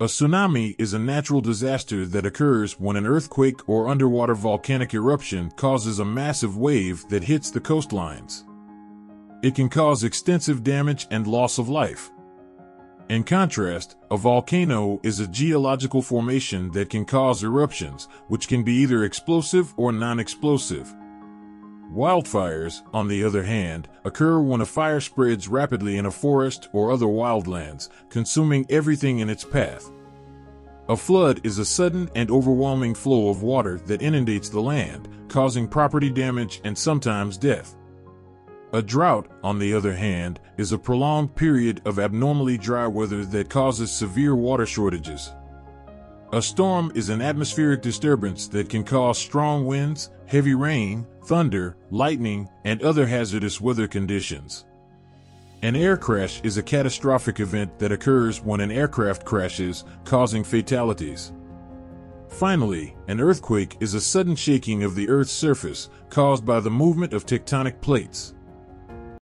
A tsunami is a natural disaster that occurs when an earthquake or underwater volcanic eruption causes a massive wave that hits the coastlines. It can cause extensive damage and loss of life. In contrast, a volcano is a geological formation that can cause eruptions, which can be either explosive or non-explosive. Wildfires, on the other hand, occur when a fire spreads rapidly in a forest or other wildlands, consuming everything in its path. A flood is a sudden and overwhelming flow of water that inundates the land, causing property damage and sometimes death. A drought, on the other hand, is a prolonged period of abnormally dry weather that causes severe water shortages. A storm is an atmospheric disturbance that can cause strong winds, heavy rain, thunder, lightning, and other hazardous weather conditions. An air crash is a catastrophic event that occurs when an aircraft crashes, causing fatalities. Finally, an earthquake is a sudden shaking of the Earth's surface caused by the movement of tectonic plates.